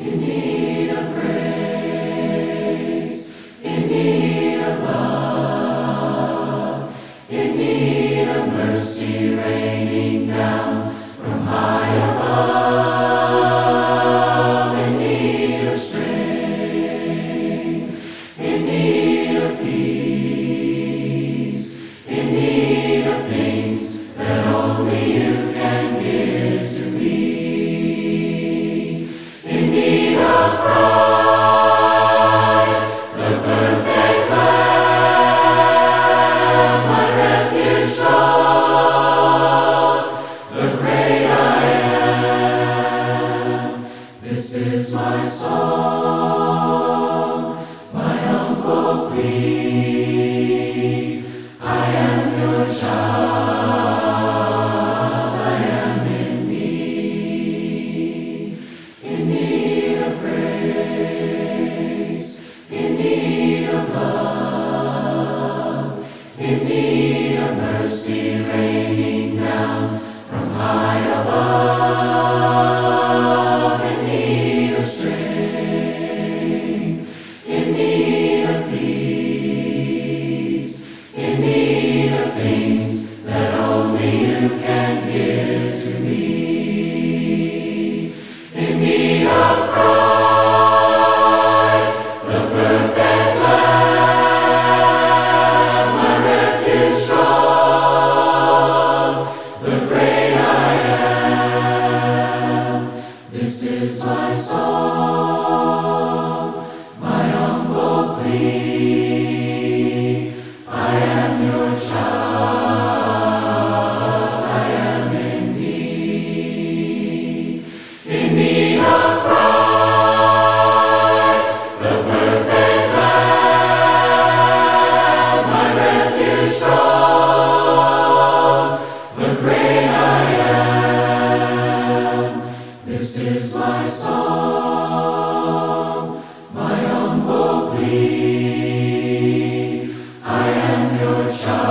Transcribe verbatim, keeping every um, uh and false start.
in need of grace, in need of love, in need of mercy raining down from high above, in need of strength, in need of peace, in need of things that only you can give to me. In need of Christ, the perfect Lamb, my refuge strong, the great I am. This is my song, my humble plea. I am your child, I am in need, in need of grace, in need of love, in need of mercy raining down from high above, in need of strength, in need of peace, in need of things that only you can give to me. In need of Christ, the perfect Lamb, my refuge strong, the great I am. This is my song, my humble plea. I am your child, I am in need, in need of Christ, the perfect Lamb, my refuge strong, the great I am. This is my song, my humble plea. I am your child.